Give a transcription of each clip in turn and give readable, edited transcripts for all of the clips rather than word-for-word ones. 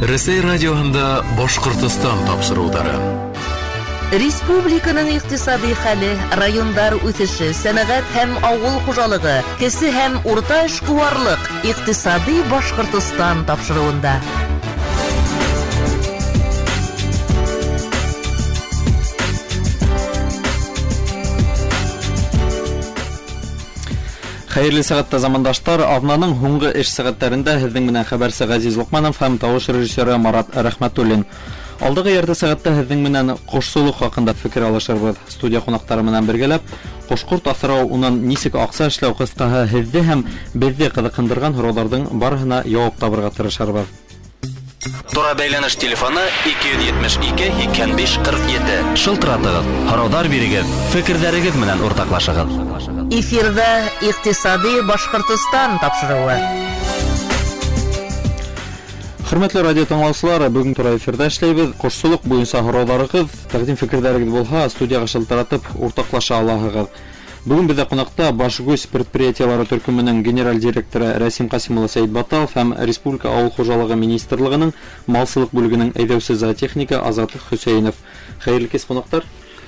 Ресей радиоһында Башкортостан тапшырулары. Республиканың икътисади хәле, райондар үсеше, сәнәгать һәм авыл хуҗалыгы, кесе һәм урта эшкуарлык, икътисади Башкортостан тапшыруында. Хәерле сәгатьтә замандаштар, Авнаның һуңгы эш сәгатьләрендә һезнең белән хәбәрсе Газиз Лукманов һәм тавыш режиссеры Марат Рәхмәтуллин. Алдыгы ярты сәгатьтә һезнең белән кошсулык хакында фикер алышырбыз. Студия кунаклары белән бергәләп, кошкорт асрау, унан ничек акча эшләү кыскаһы һезне һәм безне кызыксындырган сорауларның барыһына җавап табырга тырышырбыз. Тура бәйләнеш телефоны 272-55-47. Шылтыратыгыз, һораудар бирегез, фикерләрегез белән уртаклашыгыз. Эфирда икътисади Башкортостан тапшыруы. Хөрмәтле радио тыңлаучылар, бүген тура эфирда эшләйбез. Кошсулык буенча һораударыгыз, тәкъдим фикерләрегез булса, студияга шылтыратып уртаклаша аласыз. Бүген бездә кунакта Башгүз предприятиеләре төркеменең генераль директоры Рәсим Касимулла Сәйдбатов һәм Республика авыл хуҗалыгы министрлыгының малсылык бүлегенең әйдәүче зоотехника Азат Хөсәйнов. Хәерле кич кунаклар.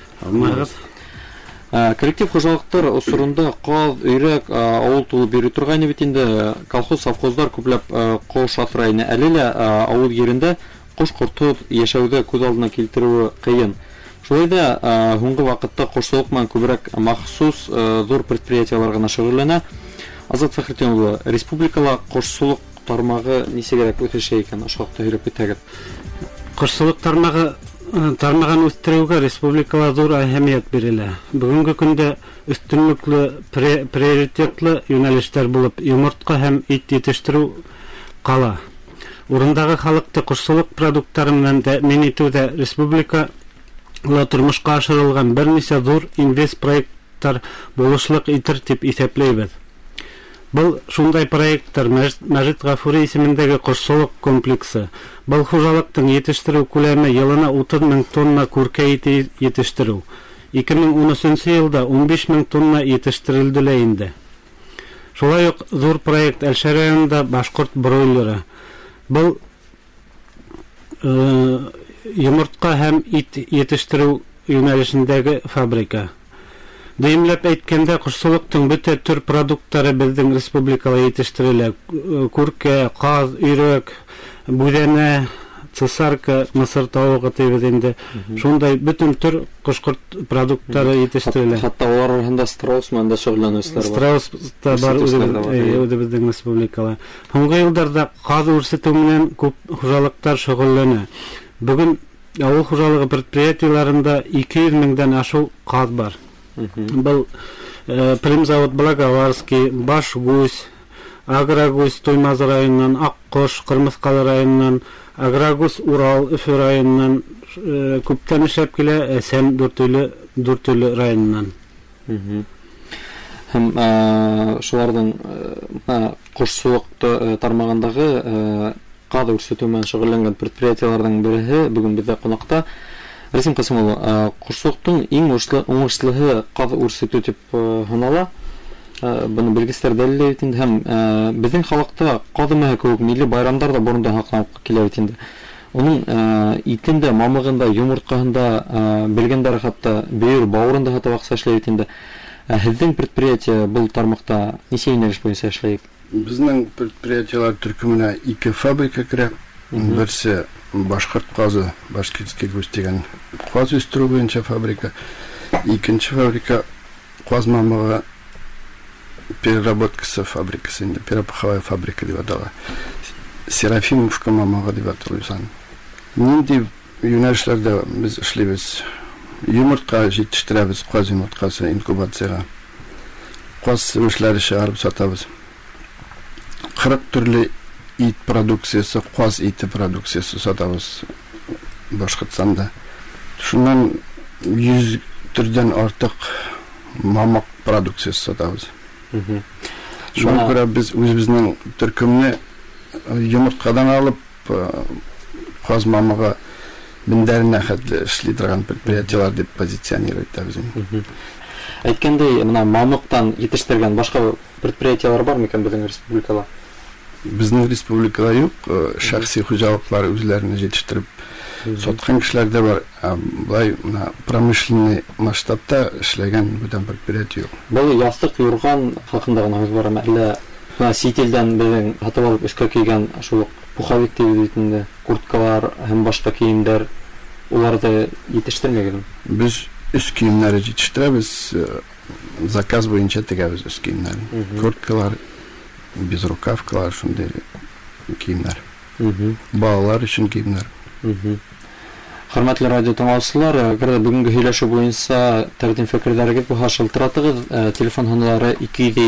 Коллектив хуҗалыктар усурында каз, өйрәк, авыл тулы бирү торганы бит инде колхоз, совхозлар күпләп кош асрайны. Әле лә авыл yerендә кош-корты яшәүгә күз алдына килтерүе кыен. Шулай да һуңгы вакытта кошсулык белән күбрәк махсус зур предприятиеләр гына шөгыльләнә. Азат Фәхретдин улы, республикала кошсулык тармагы нисегәрәк үсеше икән, ашыкта һөйләп үтәгез. Кошсулык тармагын үстерүгә республикала зур әһәмият бирелә. Бүгенге көндә өстенлекле приоритетлы юнәлештәр булып йомыртка һәм ит итештерү кала. Урындагы халыкты кошсулык продуктлары белән тәэмин итүдә республика тормышка ашырылган берничә зур инвест проекттар булышлык итер дип исәпләйбез. Бұл шундай проекттар Мәҗит Гафури исемендәге кошсулык комплексы. Бұл хуҗалыктың итештерү күләме елына 30 мең тонна күркә ите итештерү. 2013 елда 15 мең тонна итештерелде инде. Шулай ук зур проект Әлшәй районында башкорт бройлеры. Бұл йомыртка һәм ит итештерү юнәлешендәге фабрика. Дәйемләп әйткәндә, кошсулыктың бөтә төр продуктлары безнең республикала итештерелә. Күркә, каз, өйрәк, бүдәнә, цесарка, мısыр тавыгы тибез инде. Шундай бөтен төр кошкорт продуктлары итештерелә. Хатта алар арасында страус менән дә шөгыльләнүчеләр бар. Страус та бар безнең республикала. Һуңгы елларда каз үрсетү белән күп хуҗалыктар шөгыльләнә. Бүген авыл хуҗалыгы предприятиеләрендә 200 меңдән ашу каз бар. Был Примзавод Благоварский, Башгүз, Аграгүз Туймаз районынан, Аккош, Кырмыскалы районынан, Аграгүз Урал, Өфе районынан күптән эшләп килә, Әсән Дүртөйле районынан. Һәм шуларның кошсулык тармагындагы каз үрсетү белән шөгыльләнгән предприятиеләрнең бере бүген бездә кунакта. Рәсим Касимулла, кошсулыктың иң уңышлыһы каз үрсетү дип һанала. Буны белгечләр дәлилләй бит инде һәм безнең халыкта каз мәһә күп милли байрамдар да борында хакланып килә бит инде. Уның итендә, мамыгында, йомырткаһында белгәндәр хатта бөер бавырында хата вакыт эшләй бит инде. Һезнең предприятие бу тармакта ничә юнәлеш буенча эшләй? Безнең предприятиеләр төркеменә 2 фабрика керә. Берсе Башкорт казы, Башкирский гүз дигән каз үстерү буенча фабрика. Икенче фабрика каз мамыгы переработкасы фабрикасы, инде перепаховая фабрика дип атала. Серафимовка мамыгы дип аталган. Нинди юнәлешләрдә без эшлибез? Йомыртка җитештерәбез, каз йомырткасы инкубацияга. Каз эшләре чыгарып сатабыз. 40 төрле ит продукциясы, каз ите продукциясы сатабыз Башкортстанда. Шуннан 100 төрдән артык мамык продукциясы сатабыз. Шуңа күрә без үзебезнең төркемне йомырткадан алып каз мамыгы мендәренә хәтле эшли торган предприятиеләр дип позиционировать итәбез. Әйткәндәй, менә мамыктан итештергән башка предприятиеләр бармы икән безнең республикада? Безнең республикада юк, шәхси хуҗалыклар үзләренә җитештереп саткан кешеләр дә бар. Булай промышленный масштабта эшләгән бүтән предприятие юк. Бұл ястык юрган хакында гына бар әллә сителдән безнең хатып алып эшкә килгән шул пуховик дип курткалар һәм башка киемнәр уларда җитештермәгән. Без үз киемнәр җитештерәбез, заказ буенча тегәбез үз киемнәр. Курткалар, безрукавкалар, шундый киемнәр. Балалар өчен киемнәр. Хөрмәтле радио тыңлаучылар, әгәр бүгенге һөйләшү буенча тәкъдим фикерләрегез булса шалтыратыгыз, телефон һаннары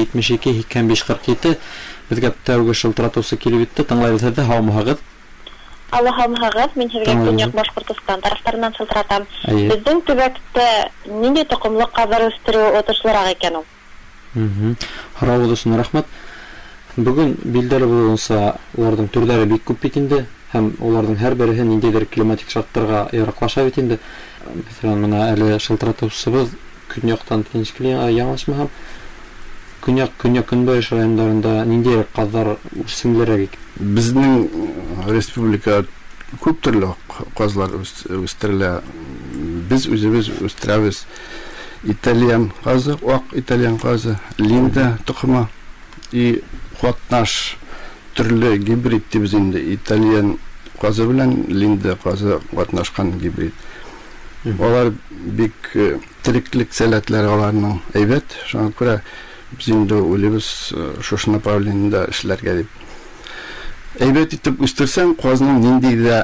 272-5547. Безгә тәүге шалтыратусы килеп итте. Тыңлайбыз инде, һаумыгыз. Аллаһуммагыз, мин сезгә Көньяк Башкортстан тарафтарыннан шалтыратам. Безнең төбәктә нинди токымлы казар үстерү отышлырак икән ул? Һараудысын рәхмәт. Бүген билдәле булса, уларның төрләре бик күп бит инде. Һәм уларның һәр береһе ниндидер климатик шартларга яраклаша бит инде. Мәсәлән, менә әле шалтыратучыбыз Көньяктан Тинчкелия яңашмаһам. Көньяк-Көнбайыш районнарында ниндидер казлар үсемләре Безнең республика күп төрле казлар үстерелә. Без үзебез үстерәбез. Итальян казы, ак итальян казы, линда тукымы и хатнаш төрле гибрид дип инде итальян казы белән линда казы хатнашкан гибрид. Алар бик тиреклек сәләтләре аларның әйбәт. Шуңа күрә без инде уйлыйбыз шушы направлениедә эшләргә дип. Әйбәт итеп үстерсәң, казның нинди дә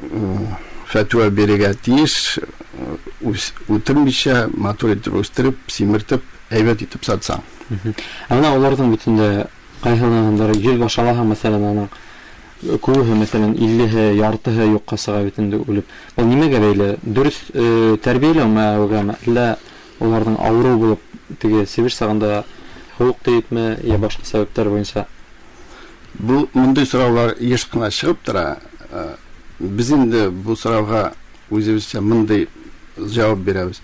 фәтва бирергә тиеш, үтемичә матур итеп үстереп, симертеп, әйбәт итеп сатсаң. Ана аларның битендә кайһылыгындыр ел башалаһа, мәсәлән, аның күбе мәсәлән 50-һе, яртыһы юкка сыга битендә үлеп. Ул нимәгә бәйле? Дөрес тәрбияләүме, әллә аларның авыру булып теге Сибир сагында хук диепме, я башка сәбәпләр буенча? Бу мондай сораулар еш кына чыгып тора. Без инде бу сорауга үзебезчә мондай җавап бирәбез.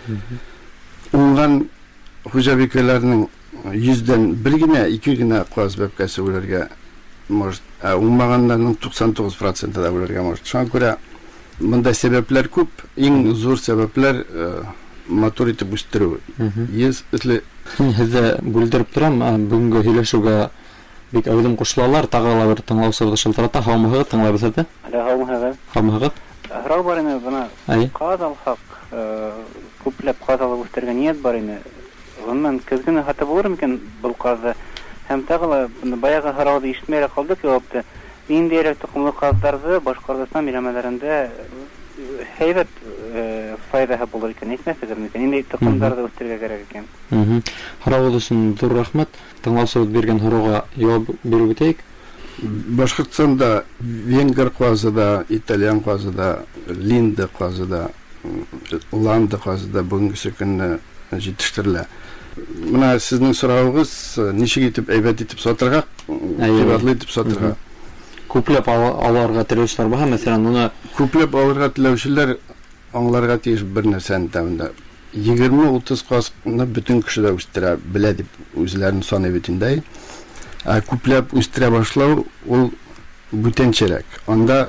Уңган хуҗабикәләрнең 100дән 1 генә, 2 генә каз бәбкәсе үләргә может, уңмаганнарның 99% да үләргә может. Шуңа күрә мондай сәбәпләр күп. Иң зур сәбәпләр матур итеп үстерү. Если Һездә бүлдереп торам, бүгенге һөйләшүгә бик әүдем кушылалар, тагыла бер тыңлаучыбыз шылтырата, һаумыгыз, тыңлайбыз иде. Һаумыгыз. Һорау бар ине, бuna каз алсак, күпләп каз алып үстергән ният бар ине. Гомумән көзгенә хата булыр микән бу казы? Һәм тагыла баягы һорауды ишетмәйрәк калдык җавапты. Ниндирәк тукымлы казларны Башкортстан биләмәләрендә һәйбәт файдаһы булыр икән, әйтмәсәгез микән? Нинди тукымларда үстергә кирәк икән? Һорау өчен зур рәхмәт. Тыңлаучыбыз биргән һорауга җавап биреп үтәйек. Башкортстанда венгер казы да, итальян казы да, линда казы да, ланда казы да бүгенге көнне җитештерелә. Менә сезнең сорауыгыз ничек итеп әйбәт итеп сатырга, кыйбатлы итеп сатырга. Күпләп аларга теләүчеләр бар, мәсәлән, моны күпләп алырга теләүчеләр аңларга тиеш бер нәрсәне тәмендә. 20-30 казны бөтен кеше дә үстерә белә дип үзләрен саный битендә. Күпләп үстерә башлау ул бүтәнчәрәк. Анда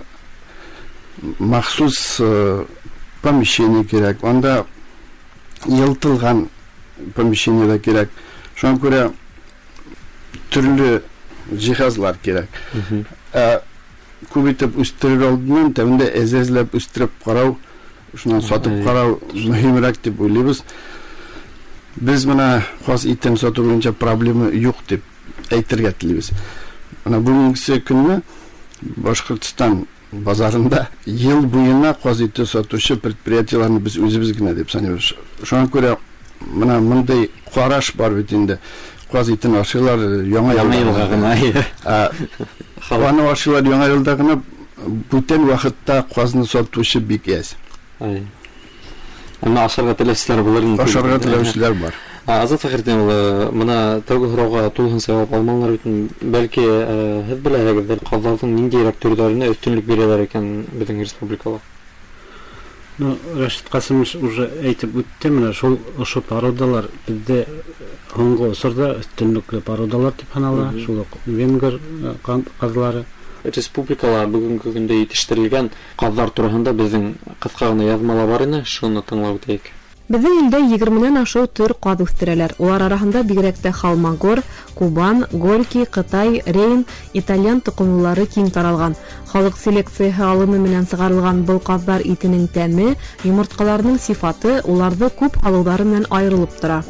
махсус помещение кирәк. Анда ялтылган помещение да кирәк. Шуңа күрә төрле җиһазлар кирәк. Күп итеп үстерер алдыннан тәмендә әзәзләп үстереп карау, шуннан сатып карау мөһимрәк дип уйлыйбыз. Без менә хас итем сату буенча проблема юк дип әйтергә телибез. Менә бүгенге көнне Башкортстан базарында ел буена каз ите сатучы предприятиеләрне без үзебез генә дип саныйбыз. Шуңа күрә менә мондай караш бар бит инде. Каз итен ашыйлар яңа елга гына. Хаваны ашыйлар яңа елда гына, бүтән вакытта казны сатучы бик әз. Аны ашарга теләүчеләр булыр инде. Ашарга теләүчеләр бар. Азат Фәхретдин, моны тәүге һорауга тулгын җавап алмаганнар өчен бәлки һез беләсегездер, казларның ниндирәк төрләренә өстенлек бирәләр икән безнең республикада? Рашид Касымович уже әйтеп үтте, менә шул ошо породалар бездә соңгы осорда өстенлекле породалар дип санала, шул венгер казлары. Республикала бүгенге көндә итештерелгән казлар турында безнең кыска гына язмалар бар иде, шуны тыңлап үтәйек. Безнең илдә 20-нән ашу төр каз үстерәләр. Улар арасында бигрәк тә Холмогор, Кубан, Горький, Кытай, Рейн, итальян тукымлылары киң таралган. Халык селекциясе алымы менән сыгарылган бу казлар итенең тәме, йомырткаларының сифаты уларны күп алулары менән айрылып тора.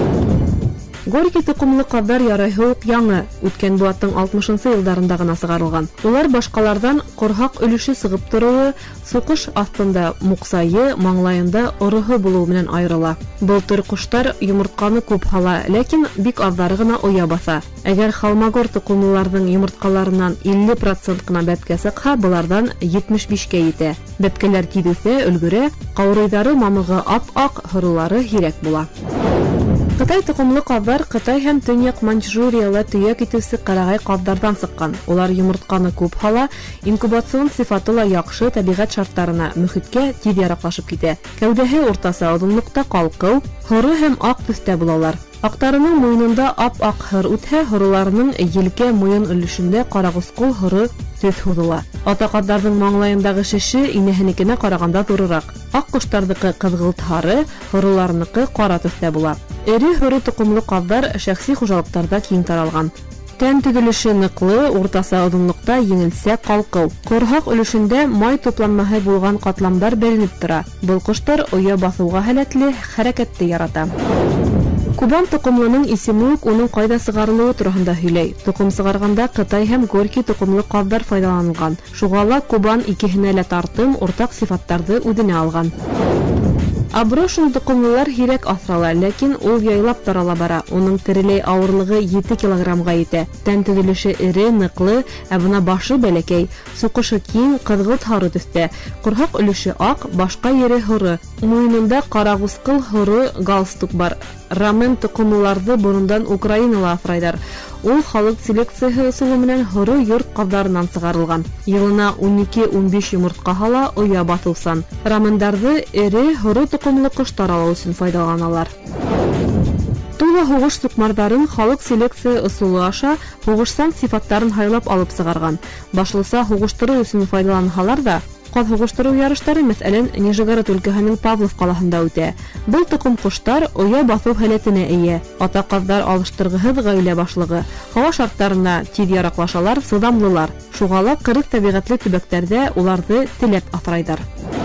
Горький тукымлы казлар ярайһы ук яңы, үткән бу аттың 60-нчы елларында гына сыгарылган. Улар башкалардан корхак өлеше сыгып торуы, суқыш астында муксайы, маңлайында орыһы булуы менән айрыла. Бу төр куштар йомыртканы күп һала, ләкин бик аздары гына оя баса. Әгәр Холмогор тукымлыларның йомырткаларыннан 50% кына бәпкә сыкса, булардан 75-кә җитә. Бәпкәләр тидүсә, өлгерә, каурыйдары мамыгы ап-ак, һырылары һирәк була. Кытай тукымлы казлар Кытай һәм Төньяк Маньчжурияда төяк итүсе карагай казлардан сыккан. Улар йомыртканы күп һала, инкубацион сыйфаты ла яхшы, табигать шартларына, мөхиткә тиз яраклашып китә. Кәүдәһе уртаса озынлыкта калкыу, һоры һәм ак төстә булалар. Актарының муенында ап-ак һыр үтһә, һырыларының елкә муен өлешендә карагускул һыры төс һузыла. Атакатларның маңлайындагы шеше инәһенекенә караганда зурырак. Ак коштардыкы кызгылт һары, һырыларныкы кара төстә була. Эре һыры тукымлы казлар шәхси хуҗалыктарда киң таралган. Тән төзелеше ныклы, уртаса озынлыкта еңелсә калкыу. Корхак өлешендә май тупланмаһы булган катламдар бәленеп тора. Бу коштар оя басуга һәләтле, хәрәкәтте ярата. Кубан тукымлының исеме үк уның кайда сыгарылуы турында һөйләй. Тукым сыгарганда Кытай һәм Горький тукымлы казлар файдаланган. Шугала Кубан икеһенә лә тартым, уртак сыйфаттарды үҙенә алган. Аброшин тукымлылар һирәк асрала, ләкин ул яйлап тарала бара. Уның тереләй авырлыгы 7 килограммга итә. Тән төзелеше эре, ныклы, ә бына башы бәләкәй, суқышы киң, кызгылт һары төстә. Корхак өлеше ак, башка ере һоры. Муенында карагускыл һоры галстук бар. Рамен тукымлыларды бурундан Украинала асрайдар. Ул халык селекциясе ысулы менән һоры йорт казларынан сыгарылган. Елына 12-15 йомыртка һала, оя басыусан. Рамендарды эре һоры тукымлы коштар алу өчен файдаланалар. Тула һугыш сукмардарын халык селекция ысулы аша һугышсан сыйфаттарын һайлап алып сыгарган. Башлыса һугыштыру өчен файдаланһалар да, каз һугыштыру ярыштары мәсәлән Нижегород өлкәһенең Павлов калаһында үтә. Бу тукым коштар оя басу һәләтенә ия. Ата казлар алыштыргыһыз гаилә башлыгы. Һава шартларына тиз яраклашалар, сыдамлылар. Шугала кырыс табигатьле төбәктәрдә уларны теләп асрайдар.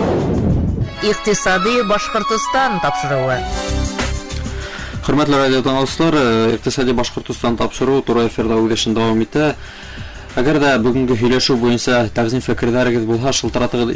Иктисади Башкортстан тапшыруы. Хөрмәтле радио тыңлаучылар, Иктисади Башкортстан тапшыруу туры эфирдә үйләшен дәвам итә. Әгәр дә бүгенге һөйләшү буенча тәкъдим фикерләрегез булса, шылтыратыгыз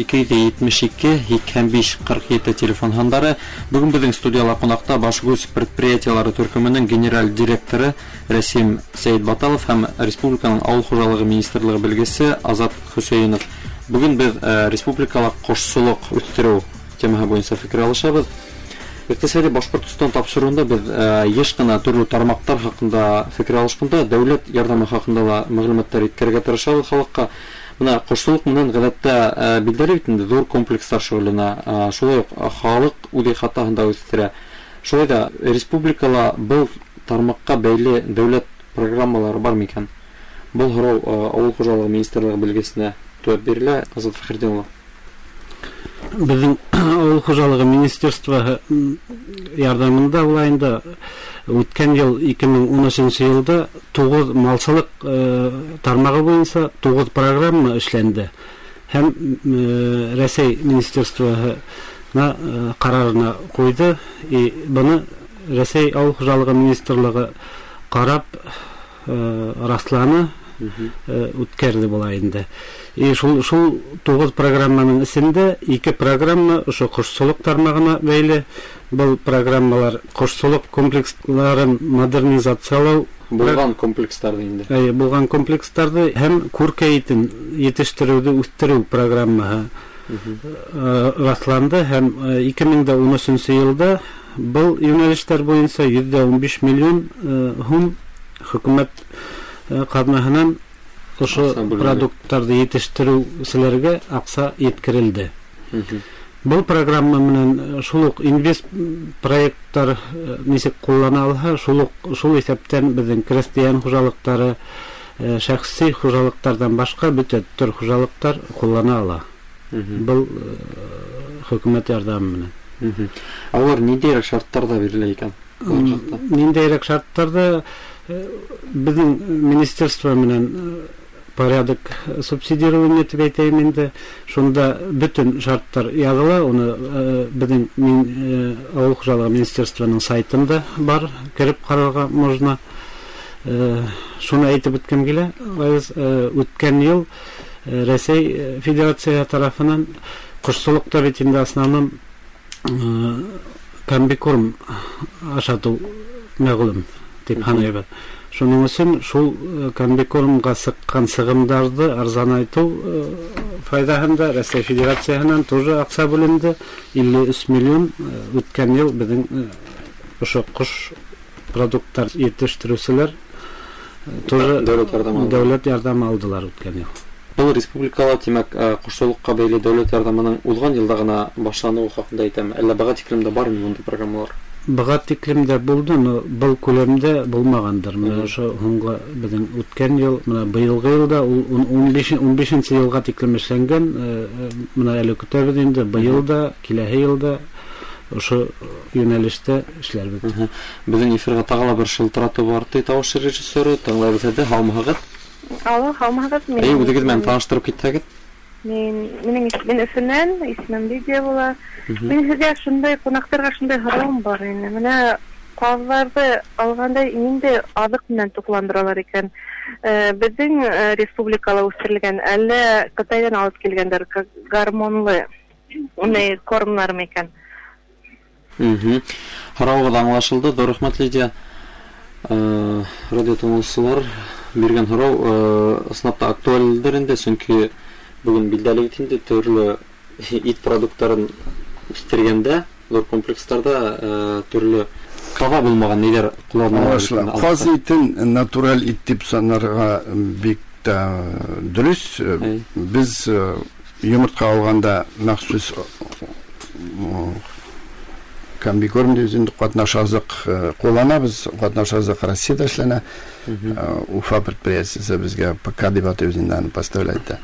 272-247-47 телефон һандары. Бүген безнең студияларда кунакта Башгүз предприятиеләре төркеменең генераль директоры Расим Сәйдбаталов һәм республиканың авыл хуҗалыгы министрлыгы белгесе Азат Хөсәенов. Бүген без республикалык кошсулык үстерү темасы буенча фикер алышабыз. Иктисади Башкортстан тапшыруында без еш кына төрле тармактар хакында фикер алышканда, дәүләт ярдәме хакында да мәгълүматлар иткәргә тырышабыз халыкка. Менә кошсулык менән гадәттә билдәле бит инде зур комплекслар шөгыльләнә. Шулай ук халык үзе хатаһында үстерә. Шулай да республикала бу тармакка бәйле дәүләт программалары бар микән? Бу авыл хуҗалыгы министрлыгы белгесенә төп бирелә. Азат Фәхреддинов. Безнең авыл хуҗалыгы министрлыгы ярдәмендә улайында үткән ел 2013 елда 9 малчылык тармагы буенча 9 программа эшләнде. Һәм Россия министрлыгы карарына куйды. Буны Россия авыл хуҗалыгы министрлыгы карап расланы үткәрде була инде. Шул 9 программаның исендә 2 программа ошо кошсулык тармагына бәйле. Бу программалар кошсулык комплексларын модернизациялау булган комплексларны инде. Булган комплексларны һәм күркәйтен yetiştirүдә үстерү программасы расланды һәм 2013 елда бу юнәлештәр буенча 115 миллион һум хөкүмәт катнашынан ошо продуктларды yetiştirүчеләргә акча yetkirилде. Бұл программа менен шул инвест проекттар нисек куллана алса, шул исәптән безнең крестьян хуҗалыктары, шәхси хуҗалыктардан башка бүтән төр хуҗалыктар куллана ала. Бұл хөкүмәт ярдәме менен. Алар ниндәй шарттарда бирелә икән? Ниндәй шарттарда безнең министерство менен порядок субсидирования дип әйтәм инде. Шунда бүтән шарттар языла, уны безнең авыл хуҗалыгы министерствоның сайтында бар, кирип карарга можно. Шуны әйтеп үткән килә. Үткән ел Россия Федерация тарафынан кошсулыкта бит инде основном комбикорм ашату мәгълүм дип ханыбыз. Шуның өчен шул комбикормга сыккан сыгымдарды арзанайту файдаһында Россия Федерациясынан тоже акча бүленде. 53 миллион үткән ел безнең ошо кош продукттар yetiştirүчеләр тоже дәүләт ярдәме алдылар үткән ел. Бұл республикала тимәк кошсулыкка бәйле дәүләт ярдәменең узган елда гына башлануы хакында әйтәм. Әллә бага тиклемдә бармы мондый программалар? Бага тиклемдә булды, но бұл күләмдә булмагандыр. Менә ошо һуңгы безнең үткән ел, менә быелгы елда 15 елга тиклем эшләнгән, менә әле көтәбез инде быелда, киләһе елда ошо юнәлештә эшләрбез. Безнең эфирга тагыла бер шылтырату бар. Тавыш режиссеры тыңлайбыз иде. Һаумыгыз? Алло, һаумыгыз. Үзегез белән таныштырып китсәгез. Минең исемем Лидия була. Мин сезгә шундай кунактарга шундай һораум бар инде. Менә казларды алганда инде азык белән тукландыралар икән. Безнең республикала үстерелгән, әллә Кытайдан алып килгәндер гормонлы уны кормнар микән? Һораугыз аңлашылды. Рәхмәт, Лидия. Радио тыңлаучылар биргән һорау снапта актуальдыр инде, чөнки бүген билдәле инде төрле ит продуктларын үстергәндә, зур комплексларда төрле кава булмаган ниләр кулланыла. Каз итен натураль ит дип санарга бик тә дөрес. Без йомыртка алганда махсус комбикорм дизен катнашазык кулланабыз. Катнашазык Россиядә эшләнә. Уфа предприятиесе безгә ПК дип атый үзеннән поставляйт.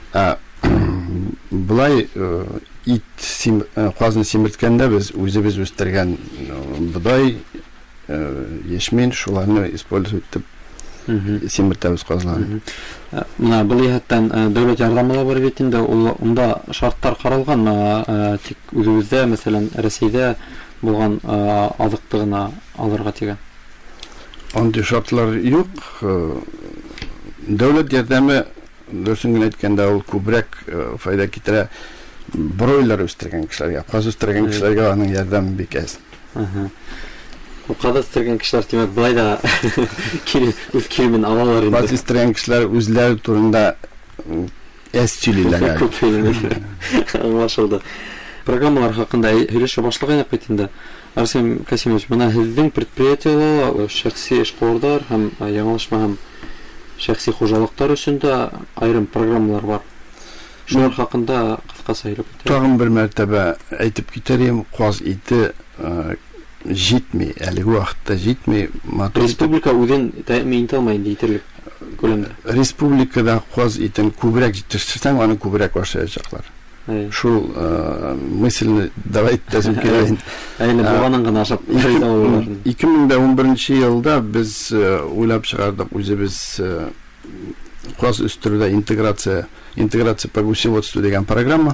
Булай ит казны симерткәндә без үзебез үстергән будай, яшмин шуларны использовать итеп симертәбез казларны. Менә бу яһәттән дәүләт ярдәмләре бар бит инде, унда шарттар каралган, тик үзебездә, мәсәлән, Россиядә булган азыкты гына алырга тигән. Андый шартлар юк. Дәүләт ярдәме дөресен генә әйткәндә ул күбрәк файда китерә бройлер үстергән кешеләргә, каз үстергән кешеләргә аның ярдәме бик әз. Бу каз үстергән кешеләр тимәк булай да үз киемен алалар инде. Каз үстергән кешеләр үзләре турында әз сөйлиләр. Аңлашылды. Программалар хакында һөйләшә башлаган бит инде. Арсен Касимович, менә һезнең предприятиеләр, шәхси эшкуарлар һәм яңалышмаган шәхси хуҗалыктар өчен дә айрым программалар бар. Шулар хакында кыскасы әйтеп үтәм. Тагын бер мәртәбә әйтеп китәрем, каз ите җитми, әлеге вакытта җитми. Республика үзен тәэмин итә алмый инде итерлек күләмдә. Республикада каз итен күбрәк җитештерсәң, аны күбрәк ашаячаклар. Шул мысль давай тәзим килә. Әйле булганын гына ашап файда алалар. 2011 елда без уйлап чыгардык үзебез каз үстерүдә интеграция по гусеводству дигән программа.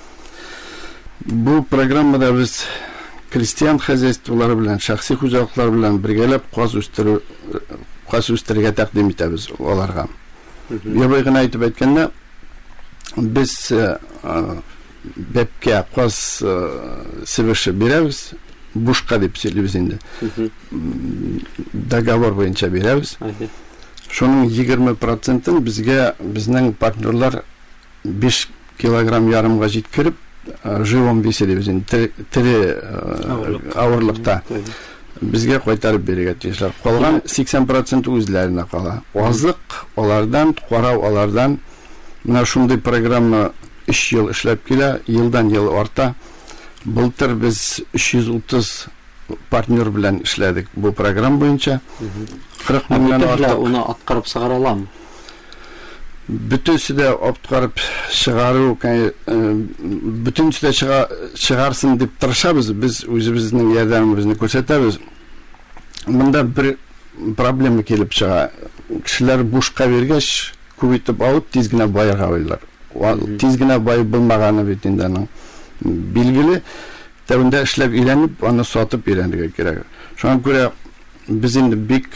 Бу программада без крестьян хозяйстволары белән, шәхси хуҗалыклар белән бергәләп каз үстерергә тәкъдим итәбез аларга. Ябай гына әйтеп әйткәндә, biz бәпкә каз себеше бирәбез, бушка дип сөйлибез инде. Договор буенча бирәбез. Шуның 20% безгә безнең партнерлар 5 килограмм ярымга җиткереп, живом весе дип инде, тере авырлыкта безгә кайтарып бирергә тиешләр. Калган 80% үзләренә кала. Азык алардан, карау алардан. Менә шундый программа 3 ел эшләп килә, елдан ел арта. Былтыр біз 330 партнер белән эшләдек бу программа буенча. 40 меңнән артык уны аткарып чыгара аламы? Бүтүнсү дә аткарып чыгару, бүтүнсү дә чыгарсын дип тырышабыз. Без үзебезнең ярдәмебезне күрсәтәбез. Монда бер проблема килеп чыга. Кешеләр бушка бергәч, күбәйтеп алып тиз генә байырга уйлар. Тиз генә байып булмаганы бит инде аның билгеле. Тәвендә эшләп өйрәнеп, аны сатып өйрәнергә кирәк. Шуңа күрә без инде бик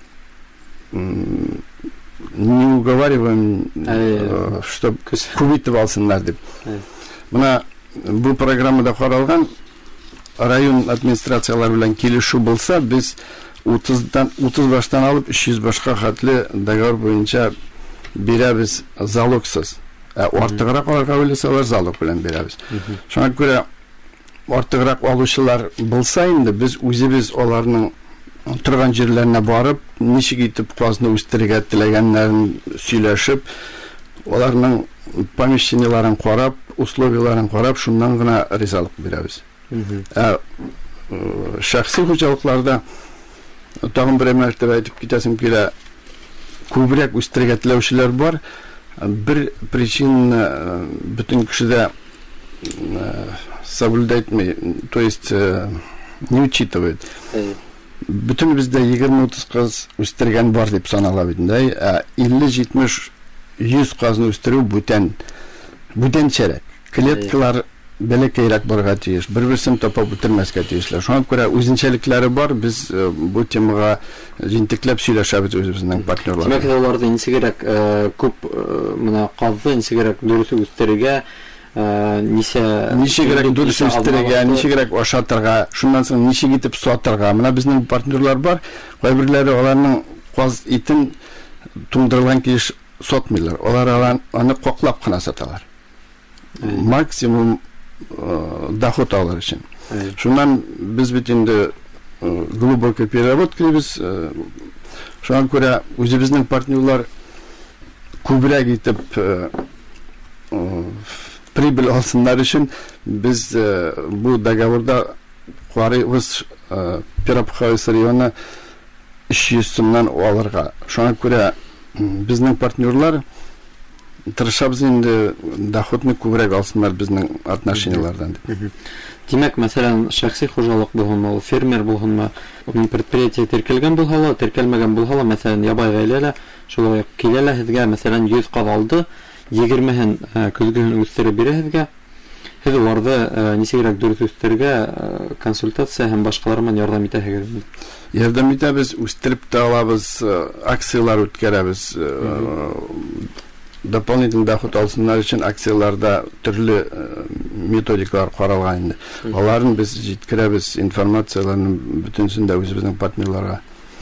не уговариваем, чтобы күбәйтеп алсыннар дип. Менә бу программада каралган район администрациялары белән килешү булса, без 30 баштан алып 300 башка хәтле договор буенча бирәбез залогсыз. Артыграк алырга уйласалар залог белән бирәбез. Шуңа күрә артыграк алучылар булса инде без үзебез аларның торган җирләренә барып, ничек итеп казны үстерергә теләгәннәрен сөйләшеп, аларның помещенияларын карап, условияларын карап, шуннан гына ризалык бирәбез. Шәхси хуҗалыкларда тагын бер мәртәбә әйтеп китәсем килә, күбрәк үстерергә теләүчеләр бар. Бер причина бөтен кешедә соблюдать, то есть не учитывает. Bütün bizde 20-30 kaz üstürgen var deyip sanala bitinde. 50-70-100 kazını üstürü büten çerek. Kletkalar belekeyrak barga tiyiş. Bir-birisini topa bitirmezke tiyişler. Şu an göre üzünçelikleri var. Biz bu temaga jintiklep söyleşebiz özümüzden partnerler. Demek ki onlarda insi gerek köp kazı, insi gerek dürüsü üstürge Ниче керек дөрес үстерергә, ниче керек ашатырга, шуннан соң ниче китеп сатырга. Менә безнең партнерлар бар. Кайберләре аларның каз итен туңдырылган киш сатмыйлар. Алар аны коклап кына саталар. Максимум доход алар өчен. Шуннан без бит инде глубокий перевод кирбез. Шуңа күрә үзебезнең партнерлар күбрәк итеп прибыль алсындар өчен без бу договорда карыйбыз Перопхаус районы 300 сумнан алырга. Шуңа күрә безнең партнерлар тырышабыз инде доходны күбрәк алсыннар безнең отношениялардан дип. Димәк, мәсәлән, шәхси хуҗалык булганмы, фермер булганмы, ул предприятие теркәлгән булһа, теркәлмәгән булһа, мәсәлән, ябай гаиләләр шулай киләләр һезгә, мәсәлән, 100 каз алды, 20-һен көзгән үстереп бирәһезгә. Һез аларда ничегрәк дөрес үстергә консультация һәм башкалар белән ярдәм итәһегез. Ярдәм итәбез, үстереп тә алабыз, акциялар үткәрәбез. Дополнительный доход алсыннар өчен акцияларда төрле методикалар каралган инде. Аларны без җиткерәбез, информацияларны бөтенсен дә үзебезнең партнерларга.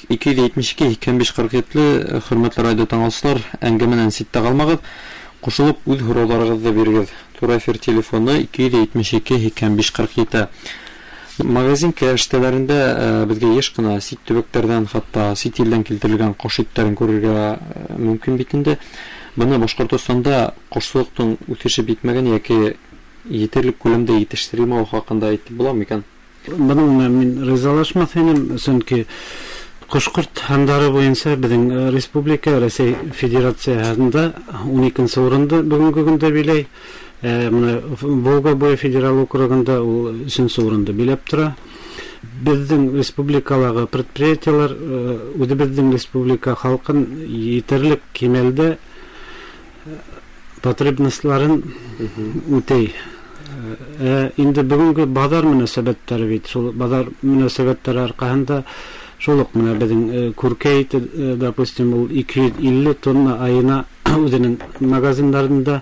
272-55-47 хөрмәтле радио тыңлаучылар, әңгәмәнән ситтә калмагыз. Кушылып үз һорауларыгызны бирегез. Тура эфир телефоны 272-55-47. Магазин кәштәләрендә безгә еш кына сит төбәкләрдән, хәтта сит илдән килтерелгән кош итләрен күрергә мөмкин бит инде. Буны Башкортстанда кошчылыктың үсеше битмәгән яки етерлек күләмдә итештерелмәү хакында әйтеп буламы икән? Буның мин ризалашмас идем, чөнки Кушкорт хандары буенча безнең республика Россия Федерациясында 12нче урында бүгенге көндә биләй. Менә Волга буе федерал округында ул 3нче урында биләп тора. Безнең республикаларга предприятиялар үзебезнең республика халкын етерлек кимәлдә потребностьларын үтәй. Инде бүгенге базар мөнәсәбәтләре бит, шул базар мөнәсәбәтләре аркасында шулык менә безнең күркәй, допустим, ул 250 тонна айына үзенең магазиннарында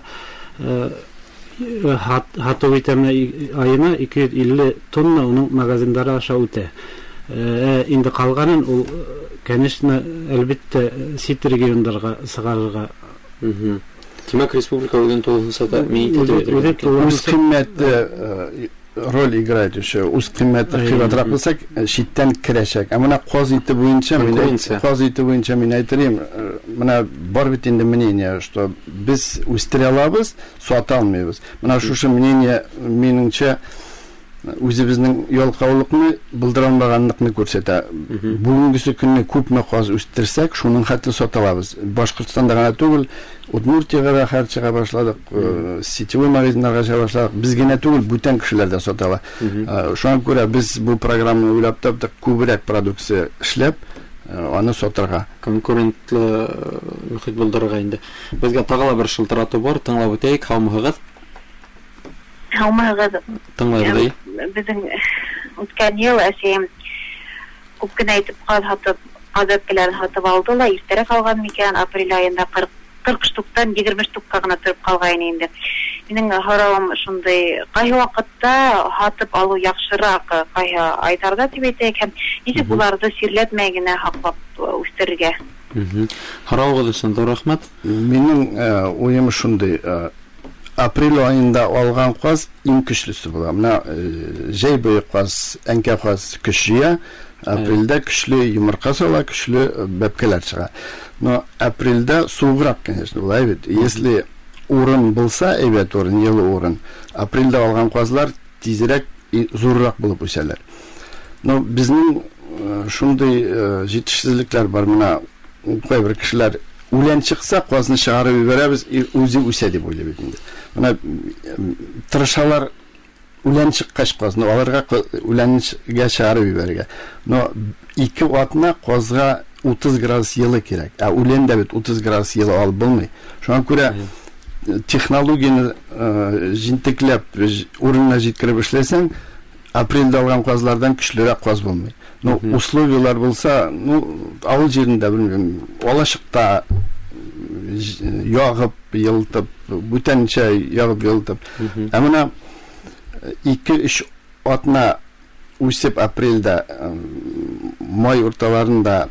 хату итәме айына 250 тонна уның магазиндары аша үтә. Инде калганын ул, конечно, әлбәттә сит регионнарга сыгарырга. Димәк, республика үзен толыгынса да роль играет еще. Үз кыйммәте кыйбатрак булса, читтән керәчәк. Менә каз ите буенча мин әйтәм, менә бар бит инде мнение, что без үстерә алабыз, сата алмыйбыз. Менә шушы мнение минеңчә үзебезнең ялкаулыкны булдырамаганлыкны күрсәтә. Бүгенге көнне күпме каз үстерсәк, шуның хәтле саталабыз. Башкортстанда гына түгел, Удмуртиягә да хәрчәгә башладык, сетевой магазиннарга чыга башладык. Без генә түгел, бүтән кешеләр дә сатала. Шуңа күрә без бу программаны уйлап таптык, күбрәк продукция эшләп, аны сатырга. Конкурентлы мөхит булдырырга инде. Безгә тагыла бер шылтырату бар, тыңлап үтәйек, һаумыгыз. Һаумыгыз. Тыңлайбыз. Безнең үткән ел әсәем күп кенә әйтеп калдык, адәпкәләрне һатып алдылар, иртәрәк алган микән, апрель аенда 40 штуктан 20 штукка гына торып калган инде. Минең һорауым шундый, кайсы вакытта һатып алу яхшырак, кайсы айтарда дип әйтәк һәм ничек буларды сирләтмәй генә хаклап үстерергә. Һорауыгыз өчен рәхмәт. Минең уем шундый, апрель аенда алган каз иң көчлесе була. Менә җәй буе каз, әнкә каз көчле, апрельдә көчле йомырка сала, көчле бәбкәләр чыга. Но апрельдә суграк, конечно, була бит. Если урын булса, әйбәт урын, елы урын, апрельдә алган казлар тизрәк зуррак булып үсәләр. Но безнең шундый җитешсезлекләр бар. Менә кайбер кешеләр үлән чыкса, казны чыгарып ибәрәбез, үзе үсә дип уйлый бит инде. Менә тырышалар үлән чыккач казны аларга үләнгә чыгарып ибәргә. Но 2 атна казга 30 градус елы кирәк. Үлән дә бит 30 градус елы алып булмый. Шуңа күрә технологияны җинтекләп урынына җиткереп эшләсәң, апрельдә алган казлардан көчлерәк каз булмый. Ну, условиялар булса, авыл җирендә белмим, алашыкта ягып, йылтып, бүтәнчә ягып, йылтып. Менә 2-3 атна үсеп апрельдә, май урталарында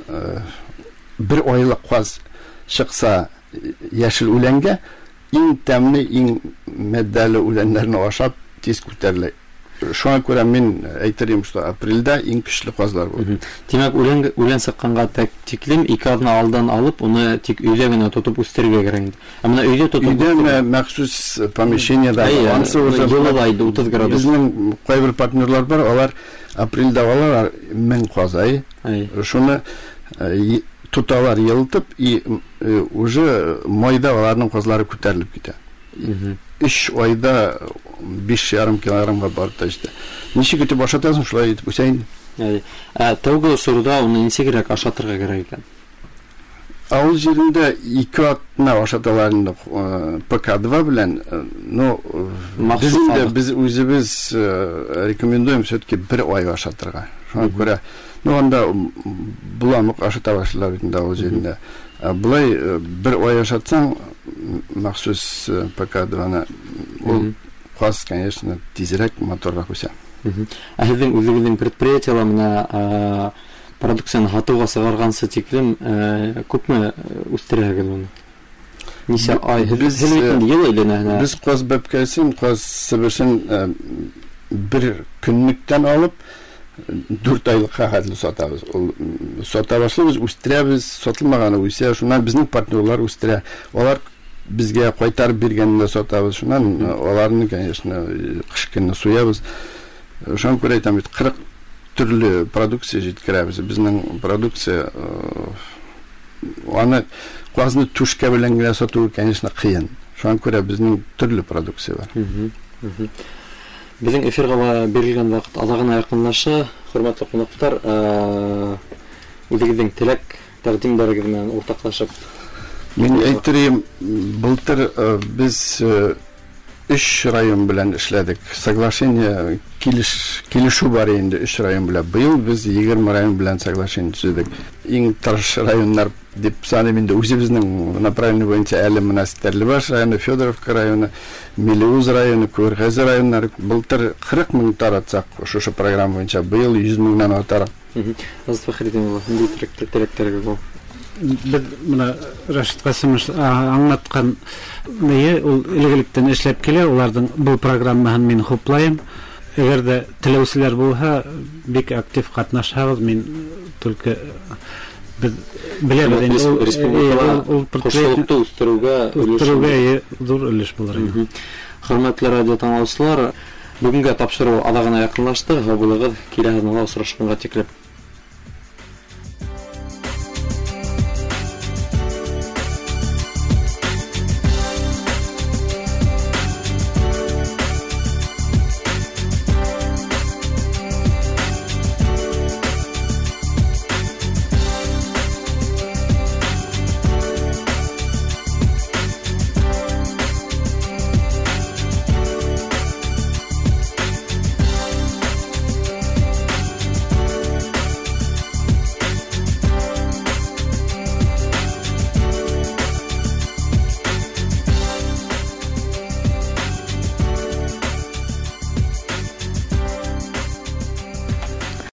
бер айлык каз чыкса яшел үләнгә, иң тәмле, иң мәддәле үләннәрне ашап тиз күтәрелә. Шуңа күрә мин әйтәрем, что апрельдә иң көчле казлар булды. Димәк, үлән сыкканга тиклем 2 атна алдан алып, уны тик өйдә генә тотып үстерергә кирәк. Менә өйдә тотып, өйдә махсус помещениедә, ансы уже 30 градус. Безнең кайбер партнерлар бар, алар апрельдә алалар 1000 казай. Шуны туталар йылтып, и уже майда аларның казлары күтәрелеп китә. 3 айда 5,5 килограммга барып та. Ничек итеп ашатасың, шулай итеп үсәйин. Тәүге соруда уны ничегрәк ашатырга кирәк икән? Авыл җирендә 2 атна ашаталар инде ПК2 белән, но без үзебез рекомендуем все-таки 1 ай ашатырга. Шуңа күрә, анда буламык ашата башлар инде авыл җирендә. Булай 1 ай ашатсаң, махсус ПК2-ны ул каз, конечно, тизрәк, моторрак үсә. Һезнең үзегезнең предприятиеләр менә продукцияны һатуга сыгаргансы тиклем күпме үстерәгез уны? Ничә ай? Без ел әйләнә. Без каз бәбкәсен, каз сыбышын 1 көнлектән алып 4 айлыкка хәтле сатабыз. Сата башлабыз, үстерәбез, сатылмаганы үсә, шуннан безнең партнерлар үстерә. Алар безгә кайтарып биргәндә сатабыз, шуннан аларны, конечно, кыш көнне суябыз. Шуңа күрә әйтәм бит, 40 төрле продукция җиткерәбез. Безнең продукция аны казны түшкә белән генә сату, конечно, кыен. Шуңа күрә безнең төрле продукция бар. Безнең эфирга берилгән вакыт азагына якынлаша. Хөрмәтле кунаклар, үзегезнең теләк, тәкъдимнәрегез белән уртаклашып, мин әйтәрем, былтыр без 3 район белән эшләдек. Соглашение килешү бар инде 3 район белән. Быел без 20 район белән соглашение төзедек. Иң тырыш районнар дип саныйм инде үзебезнең направление буенча әле менә Стәрлебаш районы, Федоровка районы, Мелеуз районы, Күргәзе районнары былтыр 40 мең таратсак, шушы программа буенча быел 100 меңнән артар. Азат Фәхретдинов, нинди теләкләрегез бар? Менә Рашид Касымов аңлаткан ние, ул илгелектән эшләп килә, уларның бу программаһын мин хуплайм. Әгәр дә теләүселәр булса, бик актив катнашабыз. Мин только беләбез инде ул предприятие үстерүгә зур өлеш булыр. Хөрмәтле радио тыңлаучылар, Бүгінгі тапшыру адағына якынлашты. Һау булыгыз, киләһе аҙнала осрашканга тиклем.